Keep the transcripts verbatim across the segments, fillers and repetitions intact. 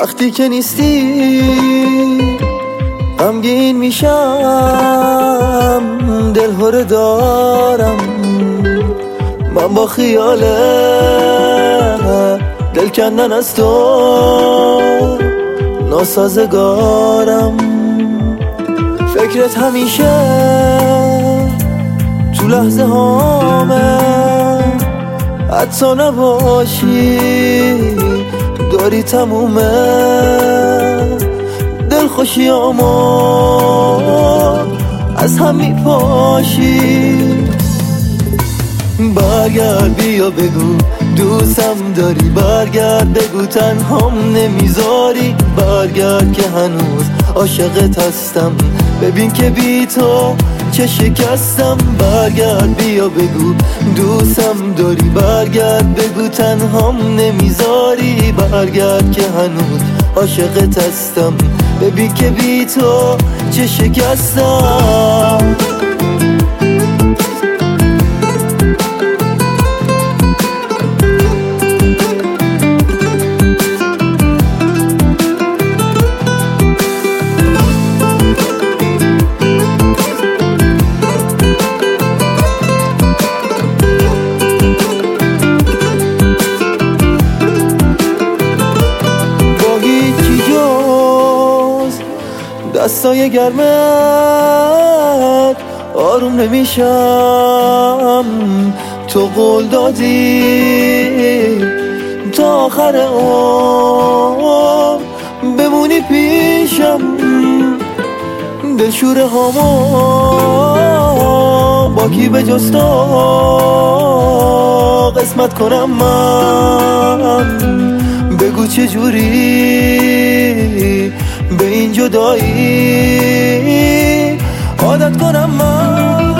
وقتی که نیستی غمگین میشم، دلهره دارم من با خیاله دل کندن از تو ناسازگارم. فکرت همیشه تو لحظه هامه، حتی نباشی داری تمومه دل خوشیامو از هم میپاشی. برگرد بیا بگو دوستم داری، برگرد بگو تنهام نمیذاری، برگرد که هنوز عاشقت هستم، ببین که بی تو چه شکستم. برگرد بیا بگو دوستم داری، برگرد بگو تنهام نمیذاری، برگرد که هنوز عاشقت هستم، ببین که بی تو چه شکستم. دستای گرمت آروم نمیشم، تو قول دادی تا آخر عمر بمونی پیشم، دلشوره هامو با کی به جز تو قسمت کنم من، بگو چه جوری به این جدایی عادت کنم من.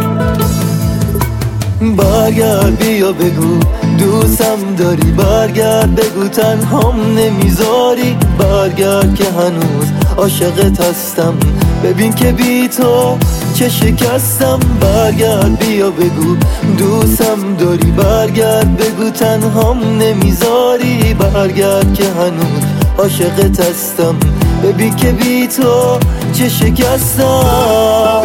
برگرد بیا بگو دوستم داری، برگرد بگو تنهام نمیذاری، برگرد که هنوز عاشقت هستم، ببین که بی تو چه شکستم. برگرد بیا بگو دوستم داری، برگرد بگو تنهام نمیذاری، برگرد که هنوز عاشقت هستم، ببین که بی تو چه شکستم.